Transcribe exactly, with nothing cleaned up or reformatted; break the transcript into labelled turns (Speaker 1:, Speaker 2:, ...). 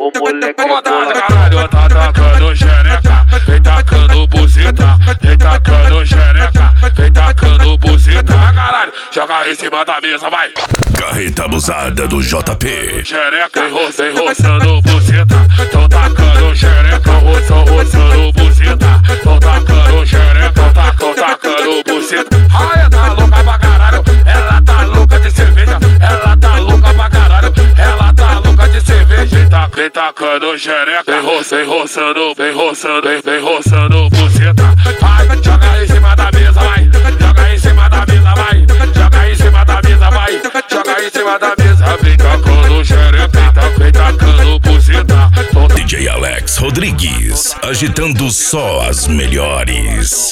Speaker 1: o moleque
Speaker 2: Vou botar
Speaker 1: bola.
Speaker 2: caralho, tá tacando xereca, vem tacando buceta, vem tacando xereca, vem tacando buceta, caralho, joga em cima da mesa, vai.
Speaker 3: Carreta abusada do J P.
Speaker 2: Xereca, vem ro vem roçando buceta, tão tacando xereca, roçando, roçando buceta, tão tacando xereca, tão tacando, tacando buceta. Ai, tá louca pra caralho, ela tá louca de cerveja, ela tá louca pra caralho, ela tá louca de cerveja. Vem, tá, vem tacando xereca, vem, ro vem roçando, vem roçando, vem, vem roçando buceta. Vai, joga em cima da mesa, vai, joga em cima da mesa, vai, joga em cima da mesa, vai, joga em cima da mesa, vem tacando xereca, vem tacando buceta.
Speaker 3: D J Alex Rodrigues, agitando só as melhores.